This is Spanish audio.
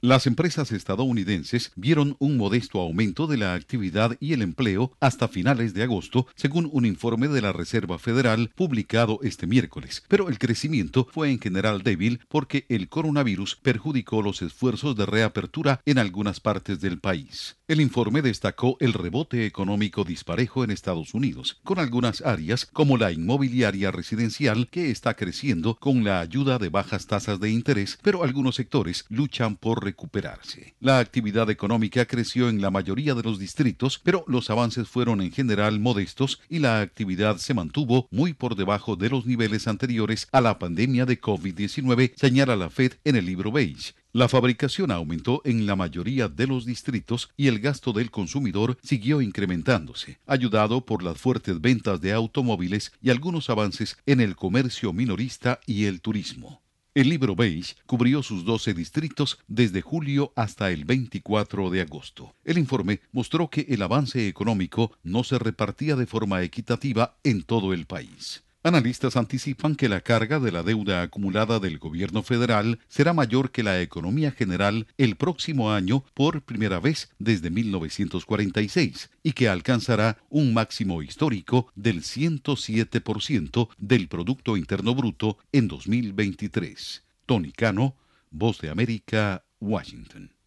Las empresas estadounidenses vieron un modesto aumento de la actividad y el empleo hasta finales de agosto, según un informe de la Reserva Federal publicado este miércoles. Pero el crecimiento fue en general débil porque el coronavirus perjudicó los esfuerzos de reapertura en algunas partes del país. El informe destacó el rebote económico disparejo en Estados Unidos, con algunas áreas como la inmobiliaria residencial que está creciendo con la ayuda de bajas tasas de interés, pero algunos sectores luchan por recuperarse. La actividad económica creció en la mayoría de los distritos, pero los avances fueron en general modestos y la actividad se mantuvo muy por debajo de los niveles anteriores a la pandemia de COVID-19, señala la Fed en el libro beige. La fabricación aumentó en la mayoría de los distritos y el gasto del consumidor siguió incrementándose, ayudado por las fuertes ventas de automóviles y algunos avances en el comercio minorista y el turismo. El libro beige cubrió sus 12 distritos desde julio hasta el 24 de agosto. El informe mostró que el avance económico no se repartía de forma equitativa en todo el país. Analistas anticipan que la carga de la deuda acumulada del gobierno federal será mayor que la economía general el próximo año por primera vez desde 1946 y que alcanzará un máximo histórico del 107% del Producto Interno Bruto en 2023. Tony Cano, Voz de América, Washington.